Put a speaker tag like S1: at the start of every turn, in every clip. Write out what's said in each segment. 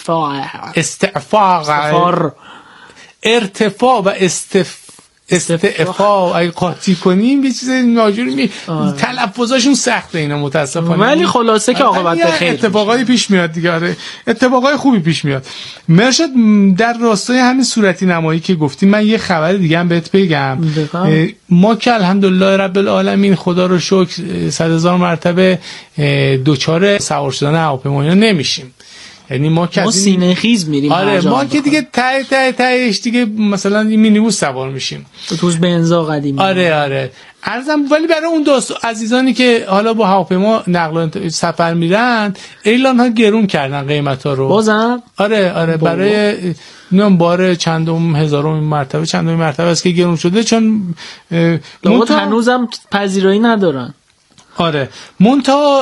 S1: ارتفاع و استعفا اگه قاطی کنیم یه چیز ناجوری تلفظاشون سخته اینا متاسفانه،
S2: ولی خلاصه که عاقبت بخیر
S1: اتفاقایی پیش میاد دیگه. آره اتفاقای خوبی پیش میاد. مرشد در راستای همین صورتی نمایی که گفتیم من یه خبر دیگه هم بهت بگم. ما که الحمدلله رب العالمین خدا رو شکر 100,000 مرتبه دوچار سوار شدن هواپیما نمیشیم، یعنی ما
S2: سینه خیز میریم.
S1: آره ما که دیگه تهش دیگه مثلا مینیبوس سوار میشیم،
S2: اتوبوس بنزا قدیمی.
S1: آره عرضم. ولی برای اون عزیزانی که حالا با هواپیما نقل و سفر میرن اعلان ها گرون کردن قیمت ها رو
S2: بازم.
S1: آره برای نم بار چندم هزارم مرتبه است که گرون شده، چون
S2: هنوزم پذیرایی ندارن.
S1: آره منتها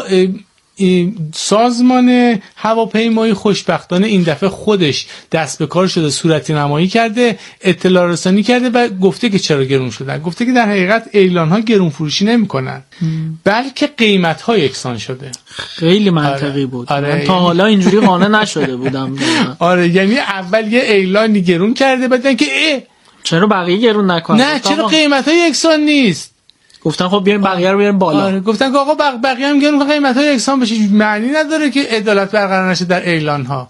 S1: سازمان هواپیمایی خوشبختانه این دفعه خودش دست به کار شده، صورتی نمایی کرده، اطلاع رسانی کرده و گفته که چرا گرون شدن. گفته که در حقیقت اعلان ها گرون فروشی نمی کنن بلکه قیمت ها یکسان شده.
S2: خیلی منطقی بود. من تا حالا اینجوری قانع نشده بودم.
S1: آره یعنی اول یه اعلانی گرون کرده بعدن که
S2: چرا بقیه گرون نکنن؟
S1: نه چرا قیمت ها یکسان نیست؟
S2: گفتن خب بیاریم بقیه رو بیاریم بالا.
S1: آره گفتن که آقا بقیه هم گرون قیمت‌ها یکسان بشه. معنی نداره که عدالت برقرار نشه در اعلان‌ها.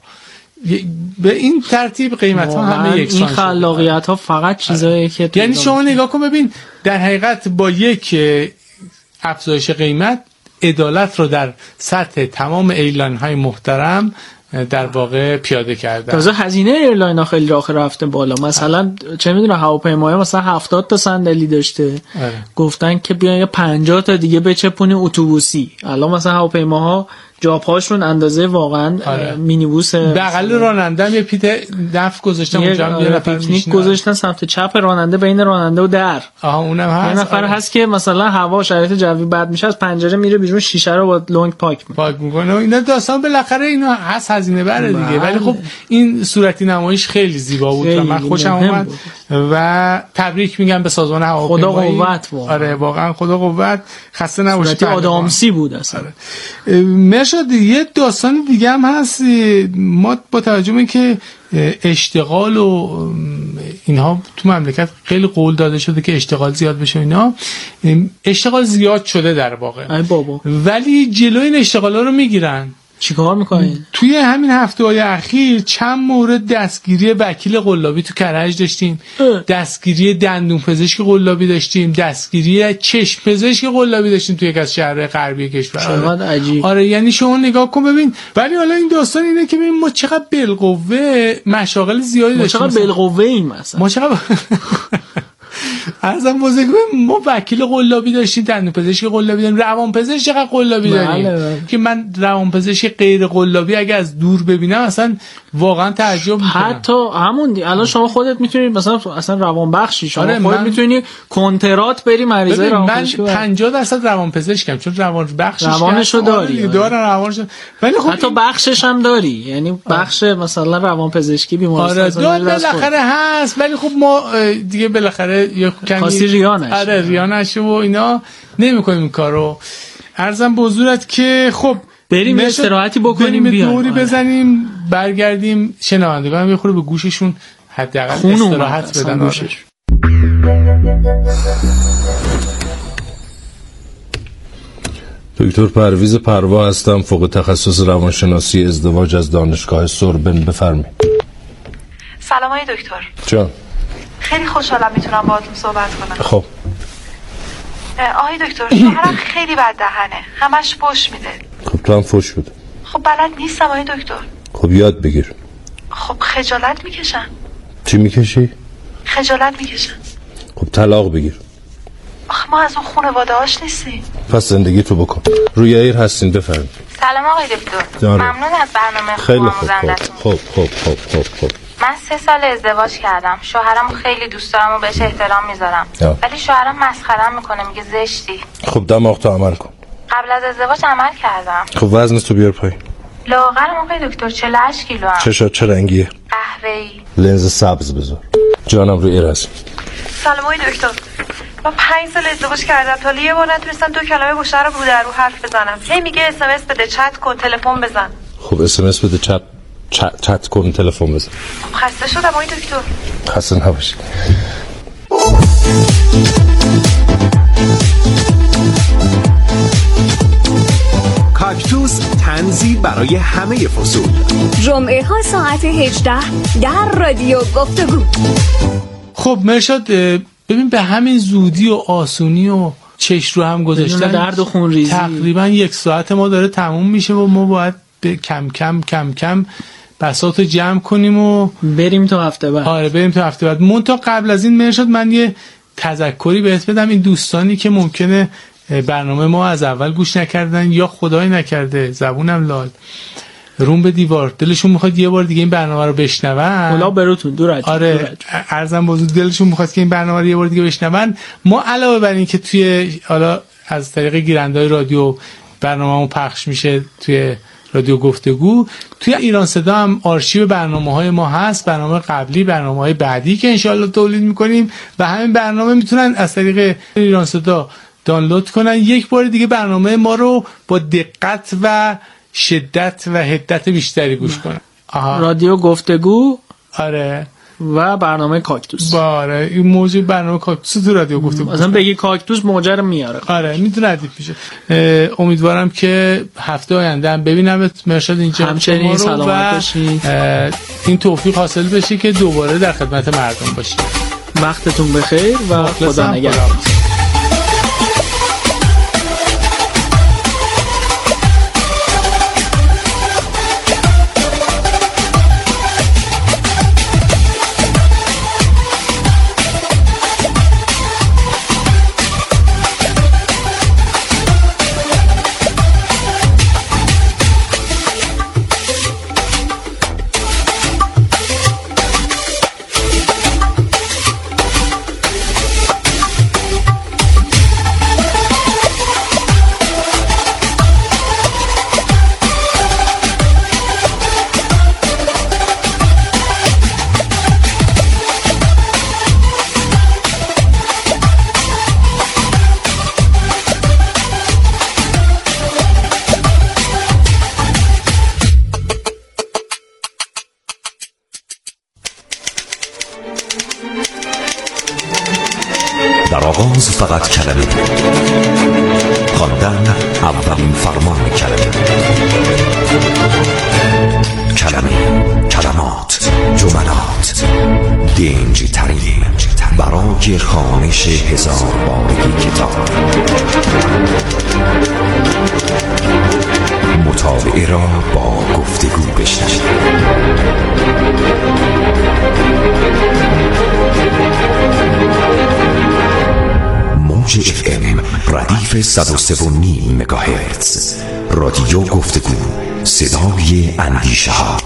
S1: به این ترتیب قیمت‌ها همه یکسان
S2: این خلاقیت‌ها فقط چیزایی که
S1: یعنی شما نگاه کن ببین در حقیقت با یک افزایش قیمت عدالت رو در سطح تمام اعلان‌های محترم در واقع پیاده کرده.
S2: تازه هزینه ایرلاین ها خیلی رفته بالا. مثلا چه میدونم هواپیمای مثلا 70 تا صندلی داشته. گفتن که بیان 50 تا دیگه بچپونی اتوبوسی. الان مثلا هواپیماها جاپاشون اندازه واقعا مینیبوس.
S1: بغل راننده هم یه پیت دفع گذاشتن اونجا، یه
S2: پیکنیک گذاشتن سمت چپ راننده بین راننده و در.
S1: اونم هست.
S2: یه نفر هست که مثلا هوا شرایط جوی بد میشه از پنجره میره بیرون شیشه رو با لنگ پاک
S1: میکنه. اینا داستان بالاخره اینا هست هزینه بره دیگه. ولی خب این صورتی نمایش خیلی زیبا بود و من خوشم اومد و تبریک میگم به سازمان هواپیمایی.
S2: خدا قوت.
S1: آره واقعا خدا قوت. خسته نباشید.
S2: آدامسی بود اصلا.
S1: مرشد یه داستان دیگه هم هست. ما با توجه به اینکه اشتغال و اینها تو مملکت خیلی قول داده شده که اشتغال زیاد بشه، اینا اشتغال زیاد شده در واقع.
S2: ای بابا.
S1: ولی جلوی این اشتغالا رو میگیرن.
S2: چیکار میکنین؟
S1: توی همین هفته‌های اخیر چند مورد دستگیری وکیل قلابی تو کرج داشتیم، دستگیری دندون پزشک قلابی داشتیم، دستگیری چشم پزشک قلابی داشتیم توی یک از شهرهای غربی کشور.
S2: چقدر عجیب.
S1: آره یعنی شما نگاه کن ببین. ولی حالا این داستان اینه که ببین ما چقدر بالقوه مشاغل زیادی داشتیم.
S2: ما چقدر بالقوه ایم مثلا.
S1: ما چقدر ارزم بزرگ ما وکیل قلابی داشتیم، دندونپزشک قلابی داشتیم، روانپزشک چقدر قلابی داریم که من روانپزشک غیر قلابی اگه از دور ببینم اصلا واقعا تعجب میکنم.
S2: حتی همون الان شما خودت میتونید مثلا اصلا روانبخشی شما خودت میتونی کنترات بری مریضای روانپزشکی.
S1: من 50% روانپزشکم چون
S2: روانشو داری.
S1: روانشو. ولی خب
S2: حتی بخشش هم داری، یعنی بخش مثلا روانپزشکی بیمارستان.
S1: آره بالاخره هست. ولی خب ما دیگه بالاخره
S2: خاصی ریا نشه.
S1: آره ریا نشه و اینا نمی‌کنیم این کارو. عرضم به حضورت که خب
S2: بریم استراحتی بکنیم، بیایم
S1: دوری بزنیم برگردیم، شنوندگان یه خورده به گوششون حداقل استراحت بدن.
S3: دکتر پرویز پروا هستم، فوق تخصص روانشناسی ازدواج از دانشگاه سوربن. بفرمایید.
S4: سلام های دکتر.
S3: جان.
S4: خیلی خوشحالم میتونم باهاتون صحبت کنم.
S3: خب
S4: آقای دکتر شوهرم خیلی بد دهنه، همش فحش میده.
S3: خب تو هم فحش بده.
S4: خب بلد نیستم آقای دکتر.
S3: خب یاد بگیر.
S4: خب خجالت میکشم.
S3: چی میکشی؟
S4: خجالت میکشم.
S3: خب طلاق بگیر.
S4: آخه ما از اون خانواده هاش نیستیم.
S3: پس زندگی تو بکن. روی ایر هستین. بفرمایید.
S4: سلام آقای دکتر. ممنون از برنامه
S3: خیلی
S4: خوب.
S3: خوب.
S4: من 3 سال ازدواج کردم. شوهرمو خیلی دوست دارم و بهش احترام میذارم. ولی شوهرم مسخره‌ام میکنه، میگه زشتی.
S3: خب دماغ تو عمل کن.
S4: قبل از ازدواج عمل کردم.
S3: خب وزن تو بیار پایین.
S4: لاغرم آقای دکتر 48 کیلو ام.
S3: چشات چه رنگیه؟
S4: قهوه‌ای.
S3: لنز سبز بذار. جانم روی ایر هست.
S4: سلام آقای دکتر. من 5 سال ازدواج کردم تا یه بار نتونستم 2 کلمه با رو در رو حرف بزنم. هی میگه اس ام اس بده، چت کن، تلفن بزن.
S3: خب اس ام اس بده، چت چت کن، تلفن بزن.
S4: خسته شدم آقای دکتر.
S3: خسته نباشی.
S5: کاکتوس طنزی برای همه فصول.
S6: جمعه ها ساعت 18 در رادیو گفتگو.
S1: خب مرشاد، ببین به همین زودی و آسونی و چش رو هم گذاشتن
S2: درد و خون ریزی
S1: تقریبا 1 ساعت ما داره تموم میشه و ما باید کم کم بساطو جمع کنیم و
S2: بریم تا هفته بعد.
S1: آره بریم تا هفته بعد. تا قبل از این مرشاد من یه تذکری بهت بدم، این دوستانی که ممکنه برنامه ما از اول گوش نکردن یا خدای نکرده زبونم لال روم به دیوار دلشون میخواد یه بار دیگه این برنامه رو بشنون،
S2: اولا بروتون دور
S1: آره عرضم بازو دلشون میخواد که این برنامه رو یه بار دیگه بشنون. ما علاوه بر این که توی حالا از طریق گیرنده‌های رادیو برنامه‌مون پخش میشه توی رادیو گفتگو، توی ایران صدا هم آرشیو برنامه‌های ما هست، برنامه قبلی، برنامه‌های بعدی که انشالله تولید میکنیم و همین برنامه میتونن از طریق ایران صدا دانلود کنن، یک بار دیگه برنامه ما رو با دقت و شدت و حدت بیشتری گوش کنن.
S2: رادیو گفتگو،
S1: آره،
S2: و برنامه کاکتوس.
S1: باره این موضوع برنامه کاکتوس تو رادیو گفتگو
S2: مثلا بگی کاکتوس موجه رو میاره.
S1: آره میدونه ردیف میشه. امیدوارم که هفته آینده هم ببینمت مرشاد اینجا،
S2: همچنین سلامت باشی،
S1: این توفیق حاصل بشه که دوباره در خدمت مردم باشی.
S2: وقتتون بخیر و خدا نگهدار.
S5: در آغاز فقط کلمه خواندن، اولین فرمان کلمه، کلمات، جملات، دنجی ترین برای خوانش 1000 بارگی کتاب. مطالعه را با گفتگو بشنوید. موج FM ردیف 103.9 مگاهرتز. رادیو گفتگو، صدای اندیشه ها.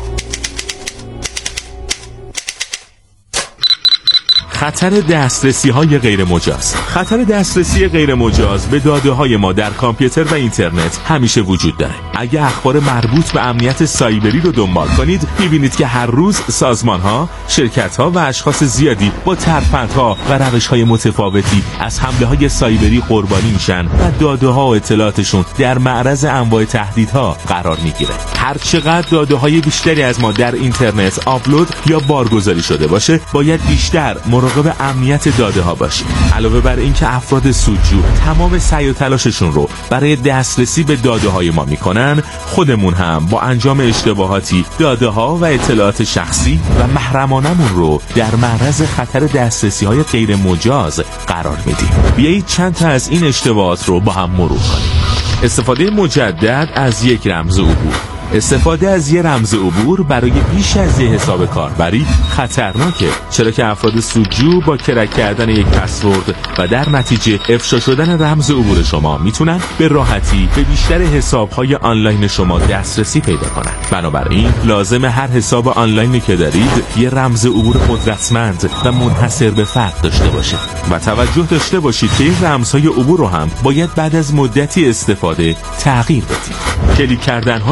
S7: خطر دسترسی‌های غیرمجاز. خطر دسترسی غیرمجاز به داده‌های ما در کامپیوتر و اینترنت همیشه وجود داره. اگه اخبار مربوط به امنیت سایبری رو دنبال کنید، می‌بینید که هر روز سازمان‌ها، شرکت‌ها و اشخاص زیادی با ترفندها و روش‌های متفاوتی از حمله‌های سایبری قربانی میشن و داده‌ها و اطلاعاتشون در معرض انواع تهدیدها قرار می‌گیره. هر چقدر داده‌های بیشتری از ما در اینترنت آپلود یا بارگذاری شده باشه، باید بیشتر مراقب امنیت داده ها باشیم. علاوه بر این که افراد سودجو تمام سعی و تلاششون رو برای دسترسی به داده های ما میکنن، خودمون هم با انجام اشتباهاتی داده ها و اطلاعات شخصی و محرمانمون رو در معرض خطر دسترسی های غیر مجاز قرار میدیم. بیایید چند تا از این اشتباهات رو با هم مرور کنیم. استفاده مجدد از یک رمز عبور. استفاده از یه رمز عبور برای بیش از یه حساب کاربری خطرناکه، چرا که افراد سودجو با کرک کردن یک پسورد و در نتیجه افشا شدن رمز عبور شما میتونن به راحتی به بیشتر حساب‌های آنلاین شما دسترسی پیدا کنن. بنابراین لازم هر حساب آنلاینی که دارید یه رمز عبور قدرتمند و منحصر به فرد داشته باشه و توجه داشته باشید که این رمزهای عبور رو هم باید بعد از مدتی استفاده تغییر بدید. کلیک کردن‌های بیجا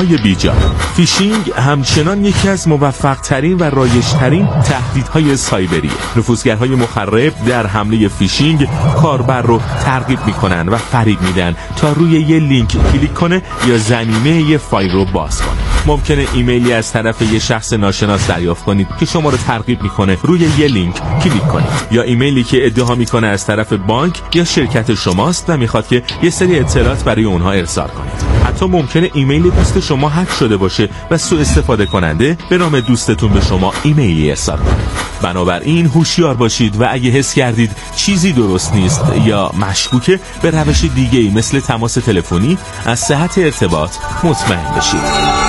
S7: اینجا. فیشینگ همچنان یکی از موفق‌ترین و رایج‌ترین تهدیدهای سایبریه. نفوذگرهای مخرب در حمله فیشینگ کاربر رو ترغیب میکنن و فریب میدن تا روی یه لینک کلیک کنه یا ضمیمه یه فایل رو باز کنه. ممکنه ایمیلی از طرف یه شخص ناشناس دریافت کنید که شما رو ترغیب میکنه روی یه لینک کلیک کنید، یا ایمیلی که ادعا میکنه از طرف بانک یا شرکت شماست و میخواد که یه سری اطلاعات برای اونها ارسال کنید. حتی ممکنه ایمیل دوست شما هک شده باشه و سوء استفاده کننده به نام دوستتون به شما ایمیلی ارسال کنه. بنابراین هوشیار باشید و اگه حس کردید چیزی درست نیست یا مشکوکه، به روش دیگه‌ای مثل تماس تلفنی از صحت ارتباط مطمئن بشید.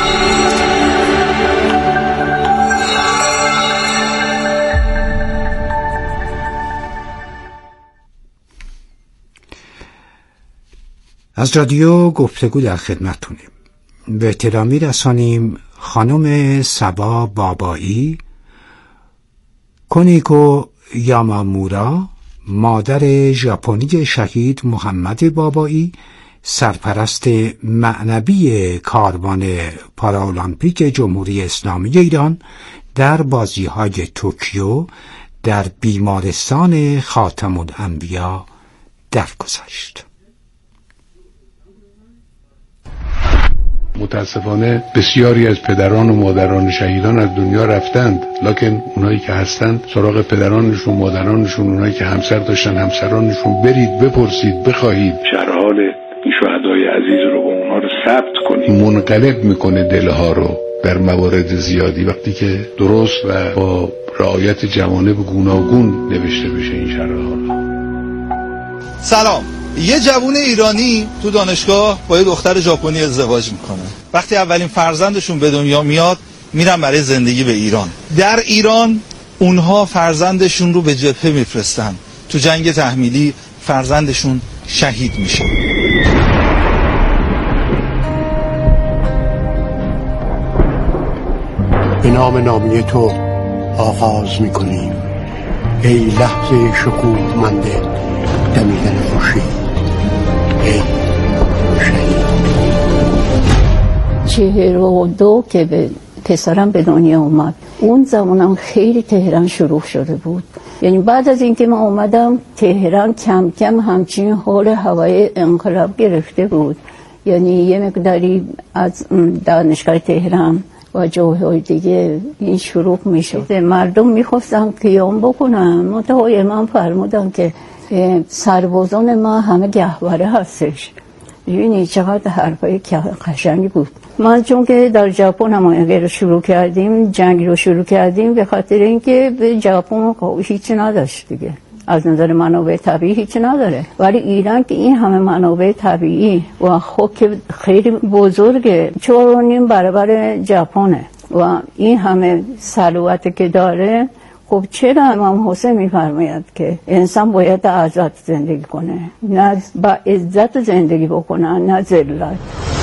S8: از رادیو گفتگو در خدمتتونیم. به احترامی رسانیم خانم سبا بابایی، کونیکو یامامورا، مادر ژاپنی شهید محمد بابایی، سرپرست معنوی کاروان پارالمپیک جمهوری اسلامی ایران، در بازی‌های توکیو در بیمارستان خاتم الانبیا درگذشت.
S9: متاسفانه بسیاری از پدران و مادران شهیدان از دنیا رفتند، لکن اونایی که هستند سراغ پدرانشون، مادرانشون، اونایی که همسر داشتن همسرانشون برید، بپرسید، بخواهید. شرح حال این شهدای عزیز رو و اونها رو ثبت کنید. منقلب میکنه دلها رو در موارد زیادی وقتی که درست و با رعایت جوانب گوناگون نوشته بشه این شرح حال.
S10: سلام. یه جوون ایرانی تو دانشگاه با یه دختر ژاپنی ازدواج میکنه. وقتی اولین فرزندشون به دنیا میاد میرن برای زندگی به ایران. در ایران اونها فرزندشون رو به جبهه میفرستن. تو جنگ تحمیلی فرزندشون شهید میشه.
S11: به نام نامی تو آغاز میکنیم ای لحظه شکوهمنده دمیدن خورشید. ای شهید.
S12: 42 که به پسرم به دنیا اومد، اون زمانم خیلی تهران شروع شده بود. یعنی بعد از اینکه من اومدم تهران کم کم همچین حال هوای انقلاب گرفته بود. یعنی یه مقداری از دانشگاه تهران و جاهای دیگه این شروع میشد. مردم میخواستن قیام بکنن، منتها امام فرمودن که سربازان ما همه گهواره هستش. یعنی چقدر حرفای قشنگی بود. ما چون که در ژاپن هم شروع کردیم، جنگ رو شروع کردیم به خاطر اینکه به ژاپن هیچ نداشت دیگه، از نظر منابع طبیعی هیچ نداره. ولی ایران که این همه منابع طبیعی و خاک خیلی بزرگه، 4.5 برابر ژاپنه و این همه ثروتی که داره. خب چرا امام حسین میفرماید که انسان باید آزاد زندگی کنه، نه با عزت زندگی بکنه، نه ذلت.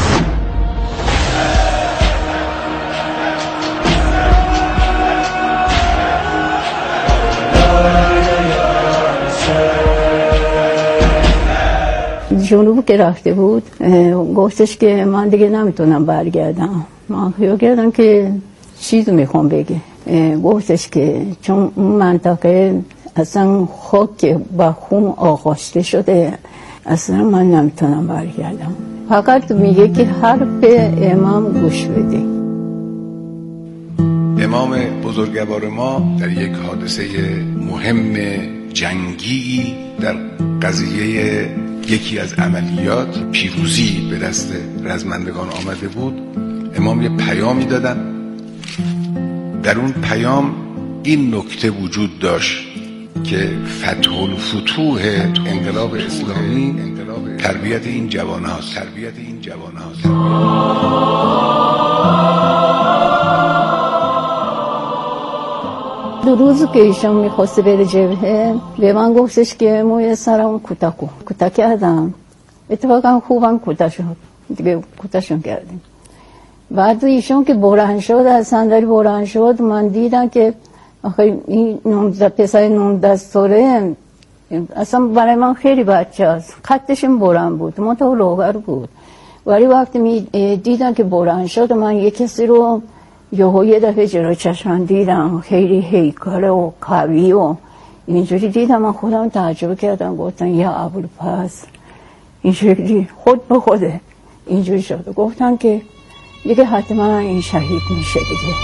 S12: جنوب که رفته بود گفتش که من دیگه نمیتونم برگردم. من خیال کردم که چیزی میخوام بگه. گفتش که چون اون منطقه اصلا خاک با خون آغاشته شده، اصلا من نمیتونم برگردم. فقط میگه که حرف امام گوش بده.
S9: امام بزرگوار ما در یک حادثه مهم جنگی در قضیه یکی از عملیات پیروزی به دست رزمندگان آمده بود. امام یه پیامی دادن، در اون پیام این نکته وجود داشت که فتح الفتوح انقلاب اسلامی تربیت این جوان هاست.
S12: دو روز که ایشان میخواسته بره جبهه به من گفتش که موی سرم کوتاه کردم. اتفاقا خوبم کوتاه شد دیگه، کوتاهشون کردیم. بعد ایشون که بلند شد، از صندلی بلند شد، من دیدم که آخه این 19 پسر 19 ساله اصلا برای من خیلی بچه است. خطشم بلند بود، منتها لاغر بود. ولی وقتی دیدن که بلند شد من یه کسی رو یه دفعه جلوی چشمم دیدم خیلی هیکل و قوی و اینجوری دیدم، من خودم تعجب کردم، گفتن یا ابوالفضل. اینجوری خود به خوده اینجوری شد، گفتن که دیگه حتما این شهید میشه دیگه.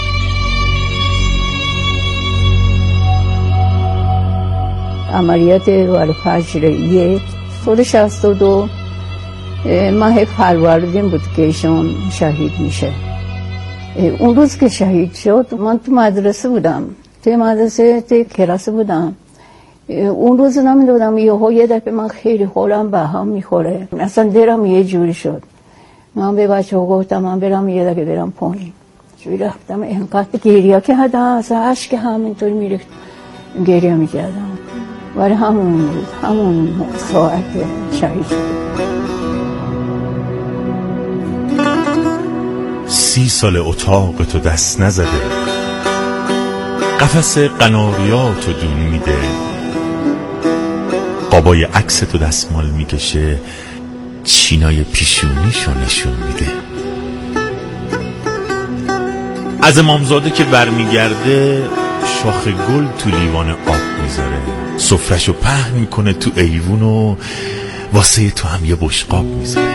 S12: عملیات والفجر 1 سال 62 ماه فروردین بود که ایشون شهید میشه. اون روز که شهید شد من تو مدرسه بودم، توی مدرسه توی کلاس بودم. اون روز نمیدونم یه دفعه من خیلی حالم به هم میخوره، اصلا دلم یه جوری شد. من به بچه‌ها گفتم من برم یه دفعه برم پایین. جوری رفتم اینقدر گریه که حدا اصلا اشک همینطوری میریخت، گریه میکردم. ولی همون ساعت شهید شد.
S7: 30 سال اتاق تو دست نزده، قفس قناریاتو دون میده، قابای عکس تو دستمال میکشه، چینای پیشونیشو نشون میده. از امامزاده که برمیگرده شاخ گل تو لیوان آب میذاره، سفرشو پهن میکنه تو ایوون و واسه تو هم یه بشقاب میذاره.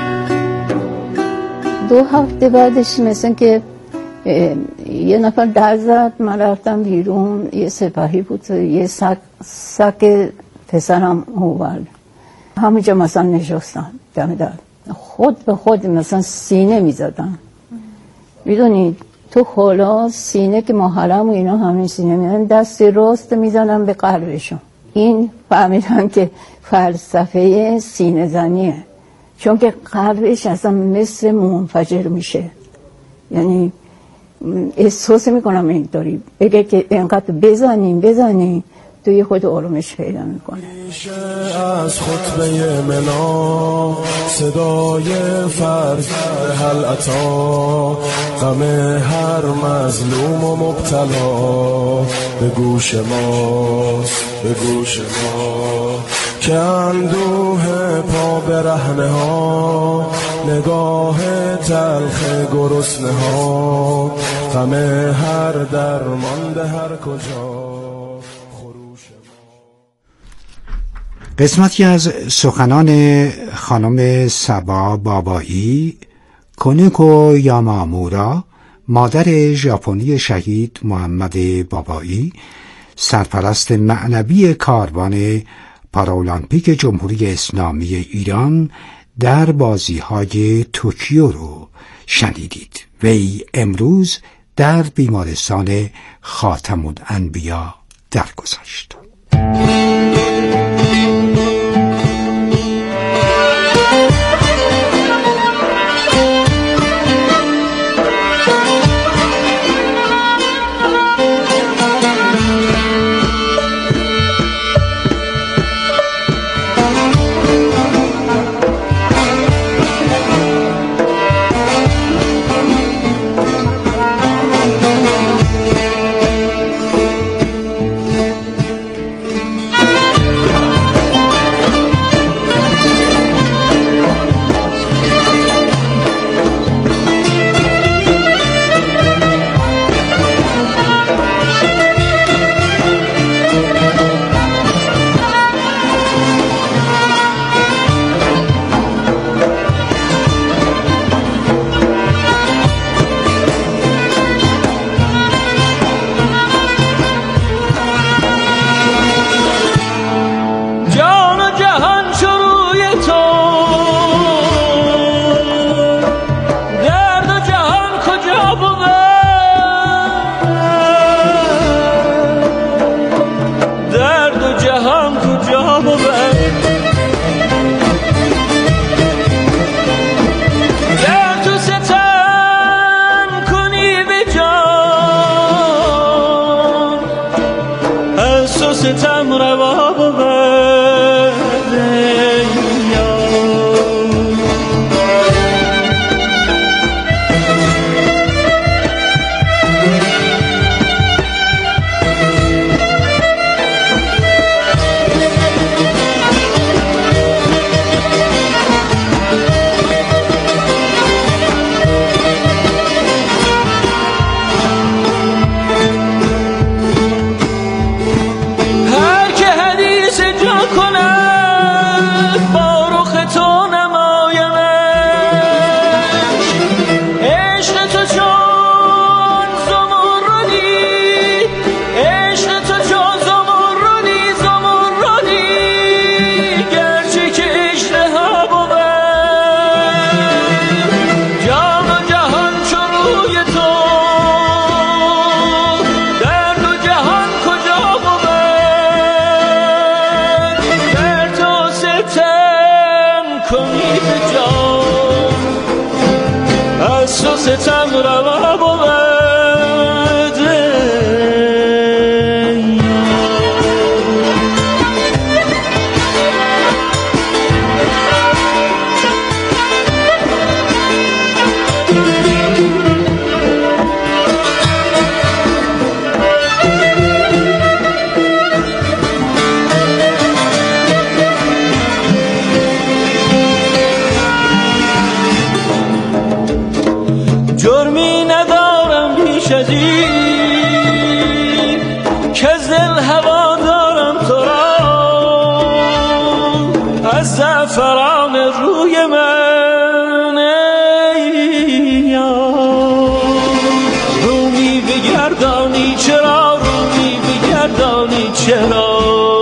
S12: 2 هفته بعدش مثل که یه نفر در زد، من رفتم بیرون، یه سپاهی بود، یه سک پسرم آورد، همونجا مثلا نشستم دم در، خود به خود مثلا سینه میزدن. میدونید تو خلا سینه که محرم و اینا همین سینه میزدن، دست راست میزدن به قلبشون. این فهمیدن که فلسفه سینه زنیه، چون که قلبش اصلا مثل منفجر میشه. یعنی احساس میکنم اینطوری بگه که اینقدر بزنیم توی خود آرامش پیدا میکنه.
S13: از خطبه منا صدای فرد هل عطا، غم هر مظلوم و مبتلا به گوش ماست، به گوش ما که اندوه پا برهنه ها، نگاه تلخ گرسنه ها، غم هر درمانده هر کجا.
S8: قسمتی از سخنان خانم صبا بابایی کنیکو یامامورا، مادر ژاپنی شهید محمد بابایی، سرپرست معنوی کاروان پارالمپیک جمهوری اسلامی ایران در بازی‌های توکیو رو شنیدید. وی امروز در بیمارستان خاتم الانبیا درگذشت.
S14: هوا دارم تو را از زعفران روی من رومی بگردانی چرا رومی بگردانی چرا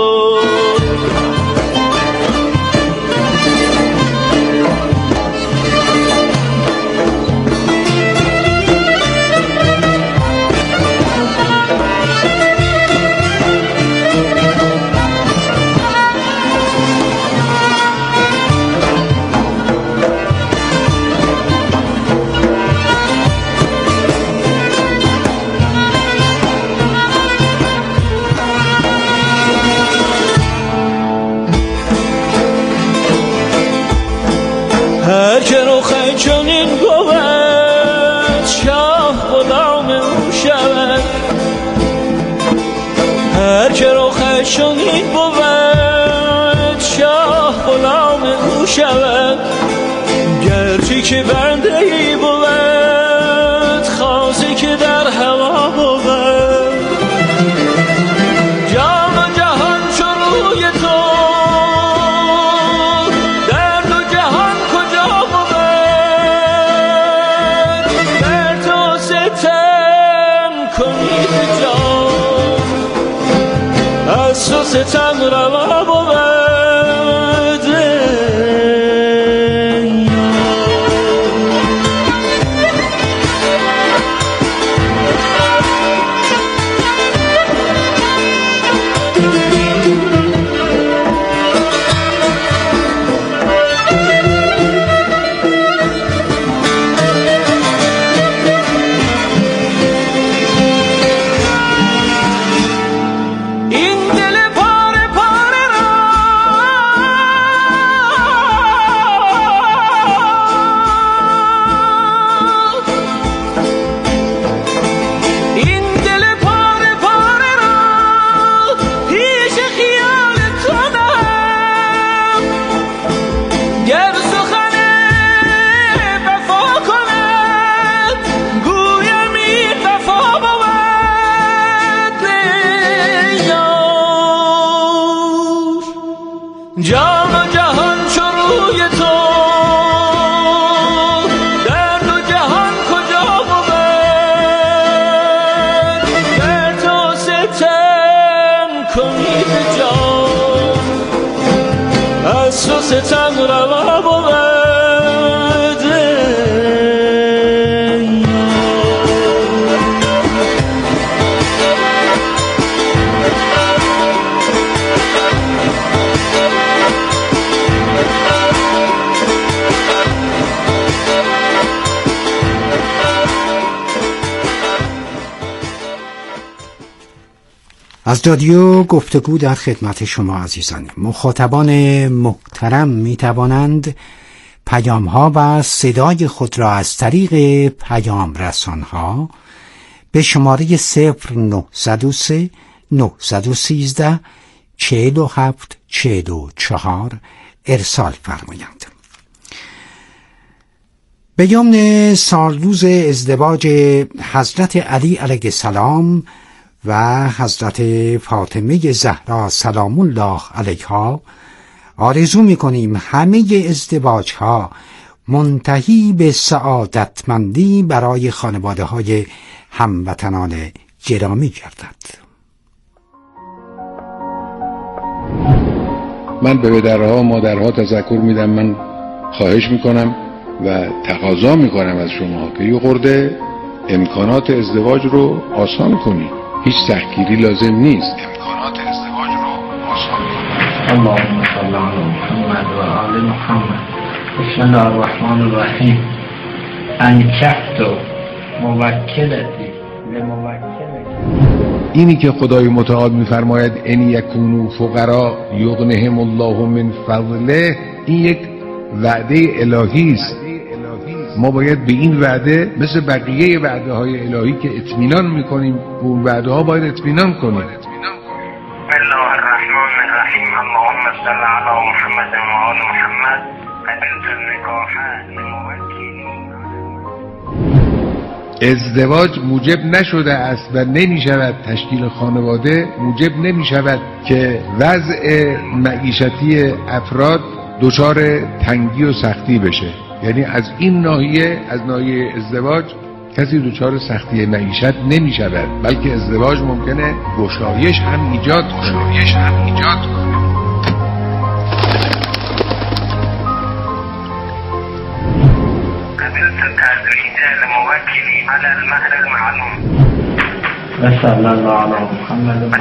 S14: هر که رو خیچانین بود شاه غلام او شود هر که رو خیچانین بود شاه غلام او شود گرچه که بنده ای بود خاصی که در هوا بود جان و جهان چو روی تو ستم روا بود جان و جهان چو روی تو در دو جهان کجا بود در تو ستم کنی به جان از تو ستم روا بود
S8: از رادیو گفتگو در خدمت شما عزیزان. مخاطبان محترم می توانند پیام ها و صدای خود را از طریق پیام رسان ها به شماره 0903 913 47 44 ارسال فرمایند. به یمن سالروز ازدواج حضرت علی علیه السلام و حضرت فاطمه زهرا سلام الله علیها آرزو می‌کنیم همه ازدواج‌ها منتهی به سعادتمندی برای خانواده‌های هموطنان گرامی گردد.
S9: من به پدرها و مادرها تذکر میدم، من خواهش میکنم و تقاضا میکنم از شما که یه خورده امکانات ازدواج رو آسان کنید. هیچ تحقیری لازم نیست. امکانات ازدواج رو آسان کنید.
S15: اللهم صل علی محمد و آل محمد. بسم الله الرحمن الرحیم. انکحت موکلتی لموکلتی.
S9: اینی که خدای متعال میفرماید ان یکونوا فقراء یغنهم الله من فضله، این یک وعده الهی است. ما باید به این وعده مثل بقیه وعده های الهی که اطمینان میکنیم به اون وعده ها باید اطمینان کنیم.
S15: بسم الله الرحمن الرحیم. اللهم صل علی محمد و آل محمد. قبلت النکاح لموکلی.
S9: ازدواج موجب نشده است و نمی شود، تشکیل خانواده موجب نمی شود که وضع معیشتی افراد دچار تنگی و سختی بشه. یعنی از این ناحیه، از ناحیه ازدواج کسی دچار سختی معیشت نمی شود، بلکه ازدواج ممکنه گشایش هم ایجاد کنه.
S15: الموكل على المهر المعلوم.
S16: صلى الله على محمد.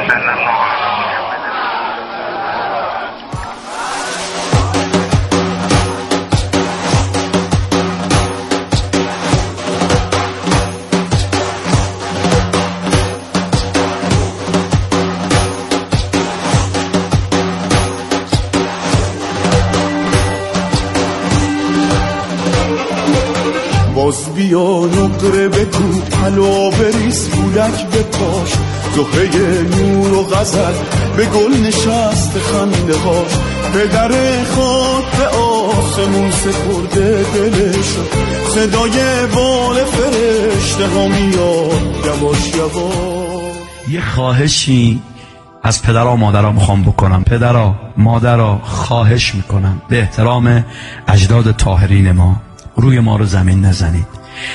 S13: باز بیا نقره بگو حلا بریز بولک بپاش زهره نور و غزل به گل نشست خنده هاش پدر خود به آسمون سپرده دلشو صدای بال فرشته ها میاد یواش یواش.
S17: یه خواهشی از پدرها و مادرها میخوام بکنم. پدرها مادرها خواهش میکنم به احترام اجداد طاهرین ما روی ما رو زمین نزنید.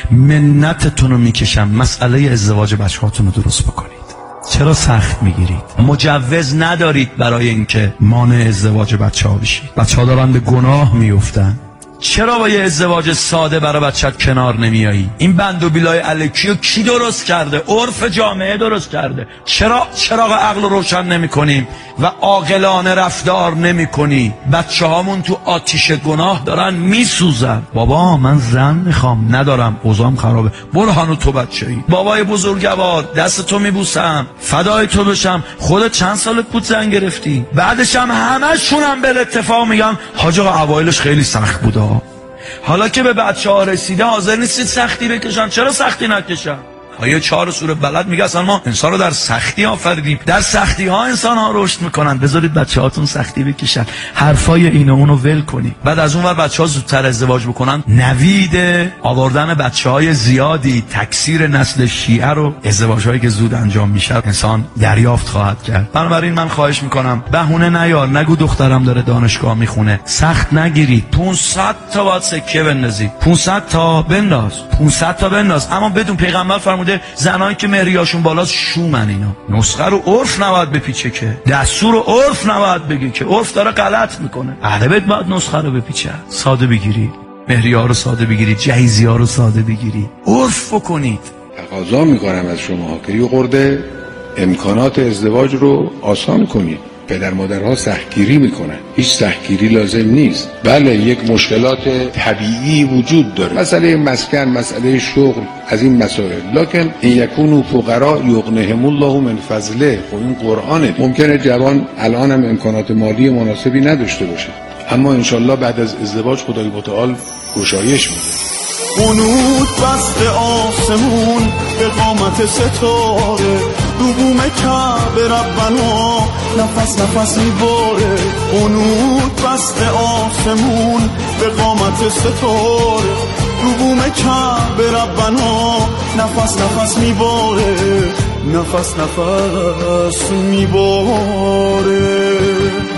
S17: منتتون رو میکشم مسئله ازدواج بچه‌هاتون رو درست بکنید. چرا سخت میگیرید؟ مجوز ندارید برای اینکه مانع ازدواج بچه‌ها بشید. بچه‌ها دارن به گناه میافتن. چرا با یه ازدواج ساده برای بچت کنار نمیایی؟ این بند و بیلای الکیو کی درست کرده؟ عرف جامعه درست کرده. چرا چراغ عقل روشن نمی کنیم و عاقلانه رفتار نمی کنی؟ بچه هامون تو آتیش گناه دارن میسوزن. بابا من زن میخوام، ندارم، اوضاعم خرابه. برو هانو تو بچه‌ای. بابای بزرگوار دست تو میبوسم، فدای تو بشم. خودت چند سالت بود زن گرفتی؟ بعدش هم همشونم به اتفاق میگن حاج آقا اوایلش خیلی سخت بود. حالا که به بچه‌ها رسیده حاضر نیستید سختی بکشن. چرا سختی نکشن؟ آیه 4 سوره بلد میگه اصلا ما انسان رو در سختی آفریدیم، در سختی ها انسان ها رشد میکنن. بذارید بچه هاتون سختی بکشن. حرفای این و اونو ول کنید. بعد از اون ور بچه ها زودتر ازدواج بکنن، نوید آوردن بچه های زیادی، تکثیر نسل شیعه رو، ازدواج هایی که زود انجام میشه انسان دریافت خواهد کرد. بنابراین من خواهش میکنم بهونه نیار، نگو دخترم داره دانشگاه میخونه. سخت نگیرید. 500 تا باید سکه بندازید. 500 تا بنداز. 500 تا بنداز. اما بدون پیغمبر فرمود زنایی که مهریاشون بالاست شومن. اینا نسخه رو عرف نباید بپیچه، که دستور رو عرف نباید بگی، که عرف داره غلط میکنه. ادبت باید نسخه رو بپیچه. ساده بگیری، مهریه ها رو ساده بگیری، جهیزی ها رو ساده بگیری، عرف بکنید.
S9: تقاضا میکنم از شما که یه خورده امکانات ازدواج رو آسان کنید. پدر مادرها سختگیری میکنن. هیچ سختگیری لازم نیست. بله یک مشکلات طبیعی وجود داره، مسئله مسکن، مسئله شغل، از این مسائل. لکن این یکونو فقراء یغنیهم الله من فضله. خب این قرآنه. ممکنه جوان الان هم امکانات مالی مناسبی نداشته باشه، اما انشالله بعد از ازدواج خدای متعال گشایش میده.
S13: قنوت بست آسمون به قامت ستاره، رو بوم کعبه ربنا نفس نفس میباره. قنوت بست آسمون به قامت ستاره، رو بوم کعبه ربنا نفس نفس میباره، نفس نفس میباره.